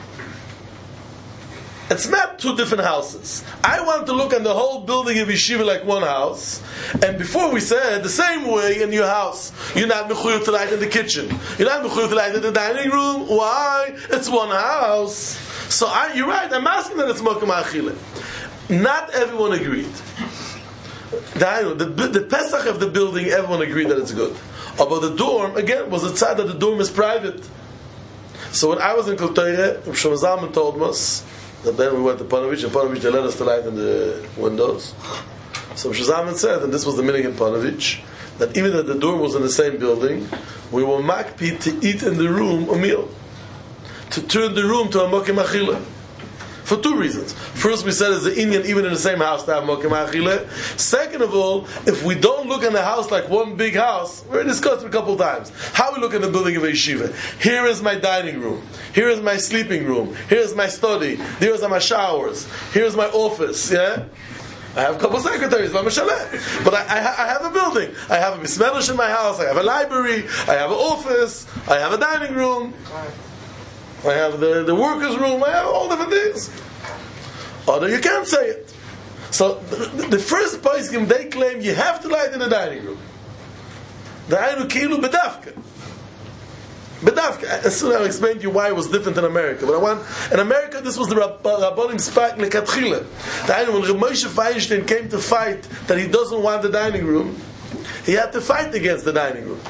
It's not two different houses. I want to look at the whole building of yeshiva like one house. And before we said, the same way in your house, you're not mechuyev to light in the kitchen. You're not mechuyev to light in the dining room. Why? It's one house. So I, you're right, I'm asking that it's mokim ha'achila. Not everyone agreed. The, the, the Pesach of the building, everyone agreed that it's good. About the dorm, again, was the tzad that the dorm is private. So when I was in Kol Torah, Shlomo Zalman told us that then we went to Panovich, and Panovich, they let us to light in the windows. So Shlomo Zalman said, and this was the minig in Panovich, that even though the dorm was in the same building, we were makpi to eat in the room a meal. To turn the room to a mokim ha'achila. For two reasons. First, we said it's the Indian, even in the same house, to have mokim ha'achila. Second of all, if we don't look in the house like one big house, we discussed it a couple times. How we look in the building of a yeshiva. Here is my dining room. Here is my sleeping room. Here is my study. Here are my showers. Here is my office. Yeah? I have a couple secretaries, but I, I, I have a building. I have a mismelish in my house. I have a library. I have an office. I have a dining room. I have the, the workers' room. I have all different things. Although you can't say it. So the, the first poskim, they claim you have to light in the dining room. The Ainu Kilu Bedavka. Bedavka. As soon as I'll explain to you why it was different in America. But I want, in America, this was the Rabbonim Spak Lekatchila. The Ainu, when Moshe Feinstein came to fight that he doesn't want the dining room, he had to fight against the dining room.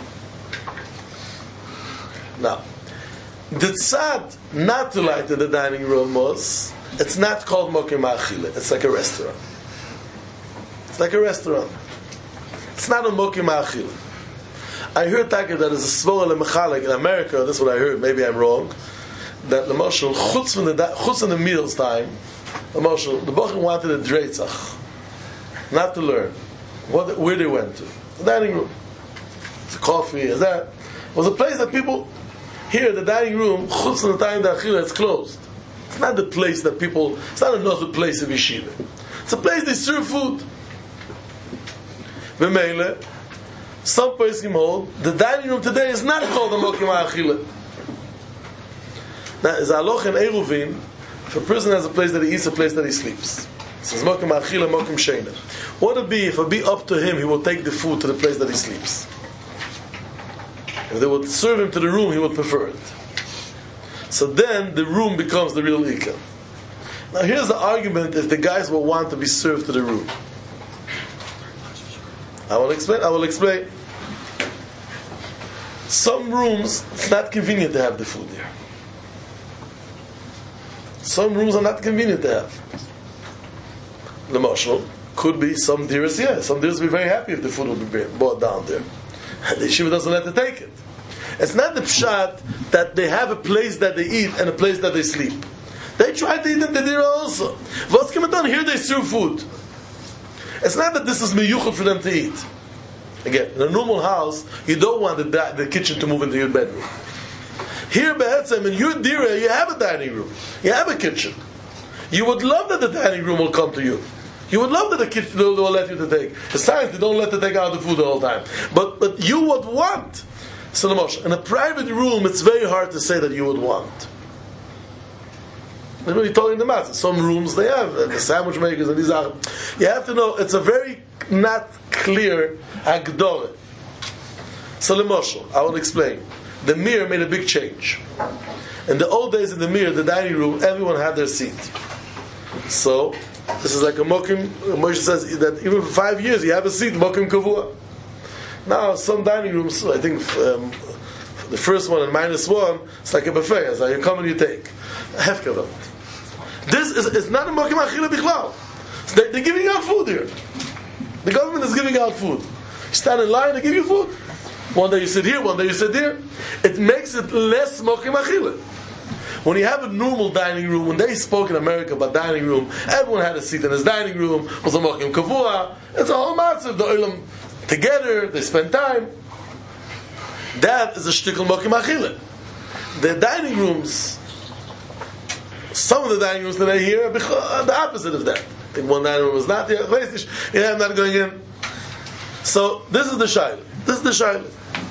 Now, the tzad not to light in the dining room was, it's not called mokim ha'achila. It's like a restaurant. It's like a restaurant. It's not a mokim ha'achila. I heard Taka that is a svora lemechalek in America. That's what I heard. Maybe I'm wrong. that the Marshal, chutz from the chutz from the meals time, the Marshal, the Bochum wanted a dreitzach, not to learn what where they went to. The dining room, the coffee, is that it was a place that people here. The dining room, chutz from the time that achila, it's closed. It's not the place that people. It's not another place of yeshiva. It's a place they serve food. V'meile, some person hold the dining room today is not called a mokim ha'achila. Now, is aloch and eruvin, if a person has a place that he eats, a place that he sleeps. It says mokim ha'achila, mokim sheina. What would it be if it be up to him, he will take the food to the place that he sleeps? If they would serve him to the room, he would prefer it. So then the room becomes the real ikar. Now here's the argument if the guys will want to be served to the room. I will explain. I will explain. Some rooms, it's not convenient to have the food there. Some rooms are not convenient to have. The marshal could be some deers, yeah. Some deers will be very happy if the food would be brought down there. The yeshiva doesn't let them take it. It's not the pshat that they have a place that they eat and a place that they sleep. They try to eat in the dira also. What's coming down here? They serve food. It's not that this is miyuchad for them to eat. Again, in a normal house, you don't want the, the kitchen to move into your bedroom. Here, Be'etzem, in your dira, you have a dining room. You have a kitchen. You would love that the dining room will come to you. You would love that the kitchen will let you to take. Besides, they don't let you take out the food the whole time. But but you would want. So in a private room, it's very hard to say that you would want. I'm really talking the matter. Some rooms they have and the sandwich makers and these are. You have to know it's a very not clear agdor. So Lemoshe, I will explain. The Mir made a big change. In the old days in the Mir, the dining room, everyone had their seat. So this is like a mokim. Moshe says that even for five years you have a seat, mokim kavua. Now some dining rooms, I think um, the first one and minus one, it's like a buffet. It's like you come and you take. Hefkava. This is it's not a mokim achila bichlal. They, they're giving out food here. The government is giving out food. You stand in line, they give you food. One day you sit here, one day you sit there. It makes it less mokim achila. When you have a normal dining room, when they spoke in America about dining room, everyone had a seat in his dining room. It was a mokim kavua. It's a whole massive. The olam together, they spend time. That is a shtickle mokim achila. The dining rooms, some of the dining rooms that I hear are the opposite of that. I think one dining room is not there. Yeah, I'm not going in. So this is the shayla. This is the shayla.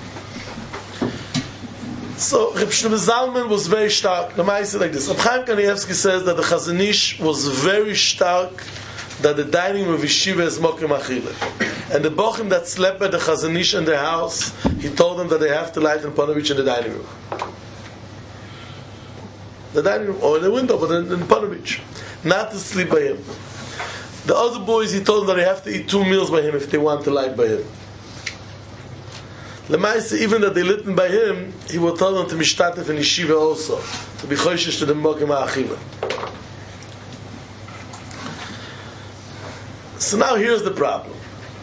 So Reb Shlomo Zalman was very stark. The Ma'aseh like this. Reb Chaim Kanievsky says that the Chazon Ish was very stark that the dining room of yeshiva is mokim achila. And the bochim that slept at the Chazon Ish in their house, he told them that they have to light in Panovich in the dining room. The dining room, or in the window, but in, in Panovich. Not to sleep by him. The other boys, he told them that they have to eat two meals by him if they want to light by him. Lemaise, even that they lit by him, he will tell them to mishtatef in yeshiva also, to be choishish to the mokim ha'achila. So now here's the problem.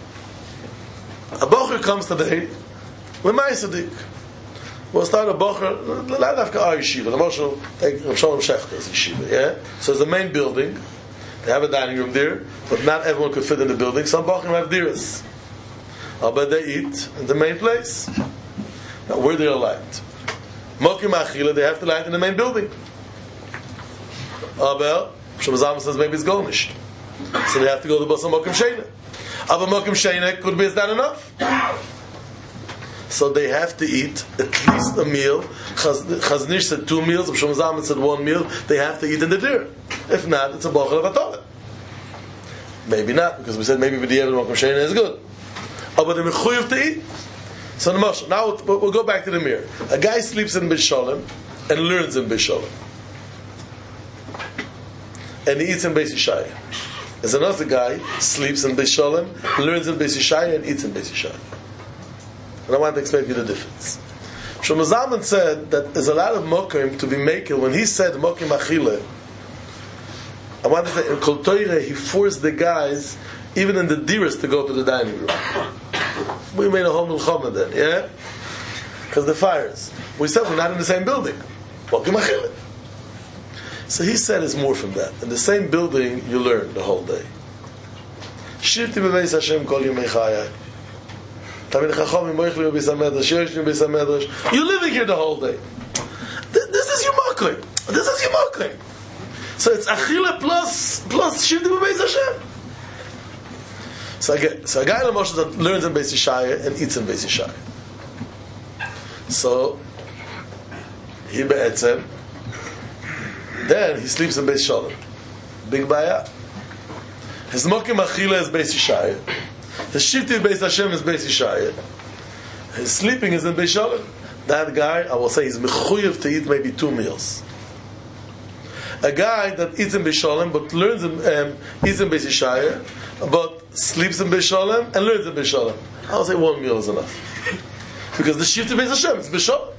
A bocher comes today, lemaise dik. We'll start a bocher, not after our yeshiva, the Moshe, take Shalom Shechter's yeshiva, yeah? So it's the main building, they have a dining room there, but not everyone could fit in the building, some bochim have diras. Uh, but they eat in the main place. Now, where they are light? Mokim achila, they have to light in the main building. Aber, Shlomo Zalman says maybe it's garnished. So they have to go to Basam Mokim Sheina. Aber Mokim Sheina could be, is that enough? So they have to eat at least a meal. Chazon Ish said two meals, Shlomo Zalman said one meal. They have to eat in the dir. If not, it's a bochel of atolet. Maybe not, because we said maybe with the Mokim Sheina is good. Oh, but they're mechuyev to eat. So the Moshe. Now we'll, we'll go back to the mirror. A guy sleeps in Beis Shalom and learns in Beis Shalom, and he eats in Beis Yishaya. There's another guy sleeps in Beis Shalom, learns in Beis Yishaya, and eats in Beis Yishaya. And I want to explain to you the difference. Shlomo Zalman said that there's a lot of mokim to be makel. When he said mokim achile, I want to say in Kol Torah he forced the guys, even in the diras, to go to the dining room. We made a whole milchama then, yeah? Because the fires. We said we're not in the same building. Mokim achile. So he said it's more from that. In the same building, you learn the whole day. Shivti bebeis Hashem kol yomei chayai. Tamid chacham imoichli beis hamedrash, yoshni beis hamedrash. You're living here the whole day. This is your makom. This is your makom. So it's achila plus plus shivti bebeis Hashem. So again, so a guy in Moshe that learns in Beis Yeshaya and eats in Beis Yeshaya. So he be'etzem. Then he sleeps in Beis Shalom. Big baya. His mokim achila is Beis Yeshaya. His shifti Beis Hashem is Beis Yeshaya. His sleeping is in Beis Shalom. That guy, I will say, is mechuyev to eat maybe two meals. A guy that eats in Beis Shalom but learns in um, eats in Beis Yeshaya, but sleeps in Beis Shalom and learns in Beis Shalom. I will say one meal is enough. Because the shifti Beis Hashem is Beis Shalom.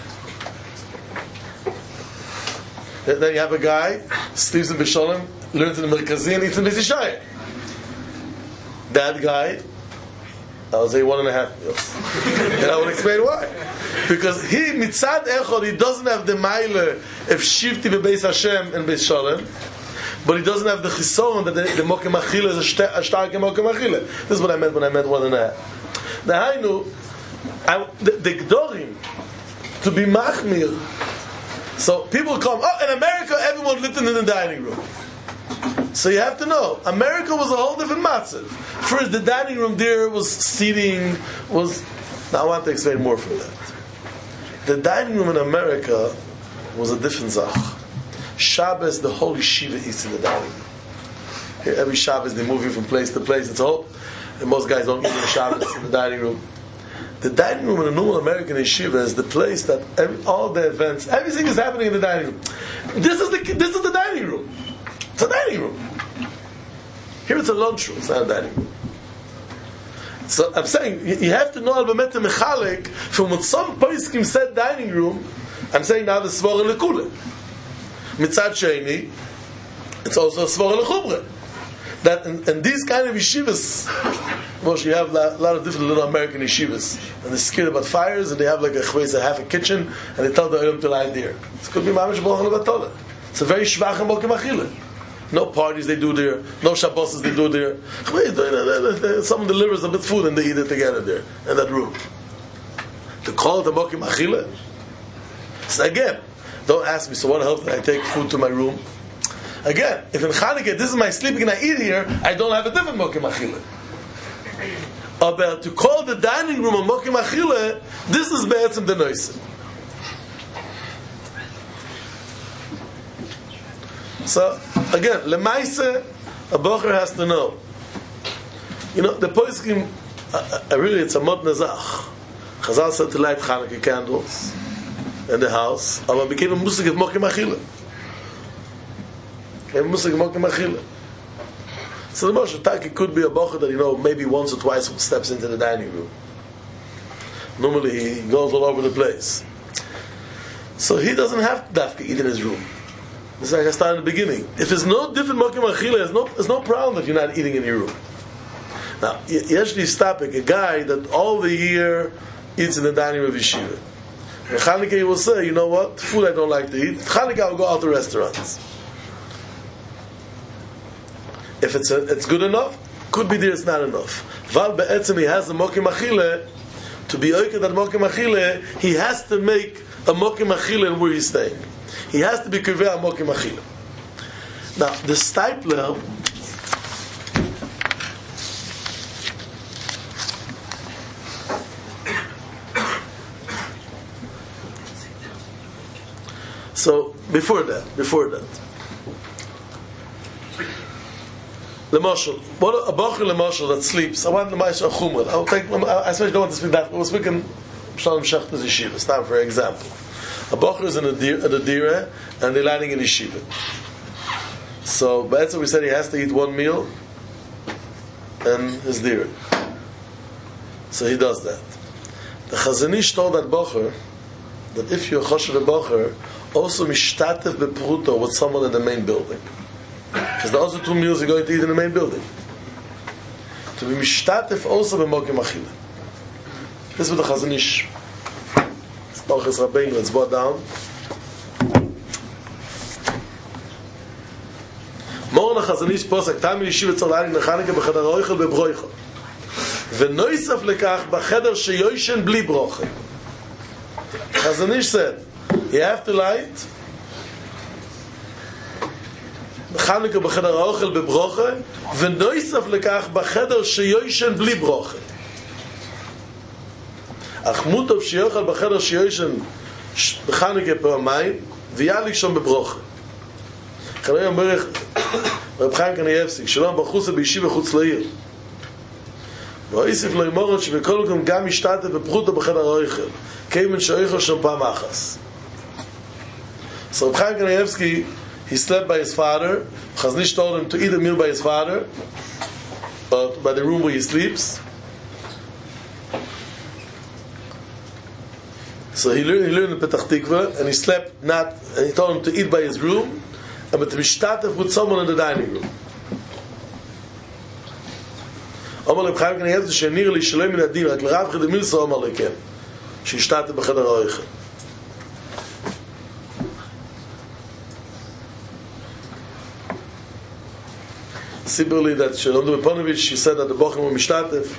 Then you have a guy, sleeps in Beis Shalom, learns in the Merkazi and eats in Beis Yeshaya. That guy, I'll say one and a half meals. And I will explain why. Because he, mitzad echod, he doesn't have the mile of shifti bebeis Hashem and Beis Shalom, but he doesn't have the chisoron that the, the mokem achila is a starke mokem achila. This is what I meant when I meant one and a half. The hainu, I, the, the gdorim, to be machmir. So people come, oh, in America everyone lived in the dining room. So you have to know, America was a whole different matzav. First, the dining room there was seating, was... Now I want to explain more from that. The dining room in America was a different zach. Shabbos, the whole yeshiva eats in the dining room. Here, every Shabbos they're moving from place to place. It's all, and most guys don't eat in the Shabbos in the dining room. The dining room in a normal American yeshiva is the place that every, all the events, everything is happening in the dining room. This is the this is the dining room. It's a dining room. Here it's a lunchroom. It's not a dining room. So I'm saying you have to know al bemet mechalek from what some poskim said dining room. I'm saying now the svara lekula. Mitzad sheni, it's also a svara lechumre. That in, in these kind of yeshivas, well, you have a lot of different little American yeshivas, and they're scared about fires, and they have like a chvez, half a kitchen, and they tell the olim to lie there. It could be mamish b'ochel v'atola. It's a very shvach and mokem achila. No parties they do there, no shabbos they do there. Someone delivers a bit of food and they eat it together there in that room. To call it a mokem achila. So again, don't ask me. So what helps? I take food to my room. Again, if in Chanukah this is my sleeping and I eat here, I don't have a different mokem achila. But to call the dining room a mokem achila, this is be'etzem denoisim. So again, lemaise, a bocher has to know. You know, the poskim, uh, uh, really, it's a mod nezach. Chazal said to light Chanukah candles in the house, but it became a musik of mokem achila. Became a musik of mokem achila. So the Moshe Taki could be a bocher that, you know, maybe once or twice steps into the dining room. Normally he goes all over the place. So he doesn't have to dafka eat in his room. This is like I started in the beginning. If there's no different mokem achila, there's no, there's no problem that you're not eating in your room. Now, Yeshli Stapik, a guy that all the year eats in the dining room of yeshiva. In Chanukah he will say, you know what, food I don't like to eat. Chanukah I will go out to restaurants. If it's a, it's good enough, could be there it's not enough. Val be'etzem he has the mokem achila, to be oiked at mokem achila, he has to make a mokem achila where he's staying. He has to be kiveh mokem achila. Now, the stipler, so before that, before that, Lemashal, what a bacher lemashal that sleeps. I want the ma'aseh chumrah. I'll take. I especially don't want to speak that. We're speaking Shalom Shechter's yeshiva. It's time for example. A bacher is in a dira and they're landing in yeshiva. So, but we said he has to eat one meal and his dira. So he does that. The Chazon Ish told that bacher that if you're choshev a bacher, also mishtatef bepruto with someone in the main building. Because the other two meals you're going to eat in the main building. To be mishtatef also b'mokem achila. This is what the Chazon Ish. Baruch es Rabbeinu, let's bow down. Morgen Chazanish posek tam yeshiva tzalani nechanike b'cheder ha'oichel bebroicha. V'noisaf lekach b'cheder sheyoishen bli brocha. Chazanish said, you have to light Chanukah b'cheder ha'ochel bebrocha, v'noisaf lekach b'cheder sheyoishen bli brocha. Ach mutov sheyochel b'cheder sheyoishen b'Chanukah פעמיים, ויאליק שם בברוכה. חנוי המברך, רב חיים קניאבסי, שלום בחוץ בישיבה חוץ לעיר. ואיסיף לו אמורת שבכל מקום גם משתתף בפרוטו בחדר האויכל, כיוון שהאויכל שם פעם אחס. So Reb Chaim Kanievsky, he slept by his father. Chaznish told him to eat a meal by his father, uh, by the room where he sleeps. So he learned, he learned in Petach Tikva, and he slept not, and he told him to eat by his room, and but to be shtatef with someone in the dining room. Omar Reb Chaim Kanievsky, shenir li shalom min adin, rak l'rav chedem milsa omar leken, shishtatef b'cheder ha'oichel. Similarly, that Shalom Dubeponovich, she said that the bochim were mishtatef.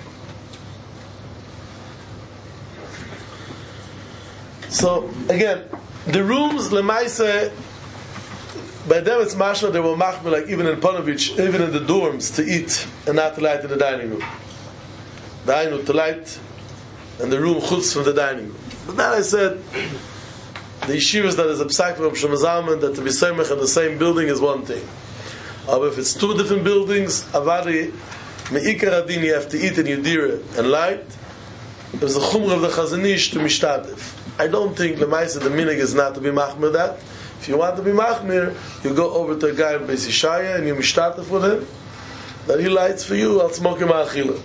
So again, the rooms lemaise by them it's mashma they were machmir, like even in Ponovich, even in the dorms, to eat and not to light in the dining room. The ainu to light and the room chutz from the dining room. But then I said the yeshivas that is a psak from Shemazalman that to be semech in the same building is one thing. But if it's two different buildings, avari meikar adin you have to eat in Yedira and light. There's a chumra of the Chazanish to mishtatef. I don't think the Maisa, the minig is not to be machmir that. If you want to be machmir, you go over to a guy in Beis Yishaya and you mishtatef with him. That he lights for you, I'll smoke him achila.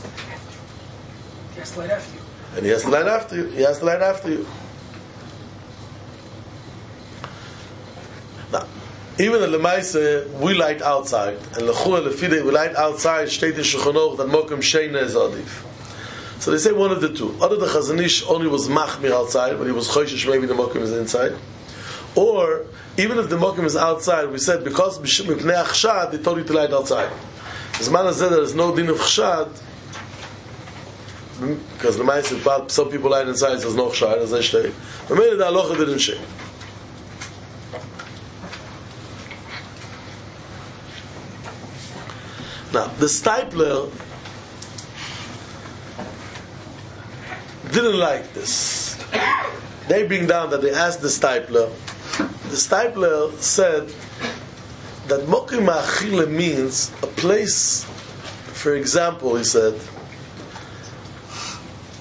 He has to light after you. And he has to light after you. He has to light after you. Now, even in the Maisa, we light outside. And Lechua Lefide, we light outside, Shteit Shulchan that Mokum Sheina is Adif. So they say one of the two. Other the Chazanish only was machmir outside, but he was choishish maybe the mokum is inside. Or even if the mokum is outside, we said because mipnei achshad they told you to light outside. As man said there is no din of chshad, because the Ma'aseh about some people light inside, there's no chshad as I say. But maybe the halacha didn't say. Now the Stipler didn't like this. They bring down that they asked the Stipler. The Stipler said that Mokim Ma'achile means a place, for example, he said,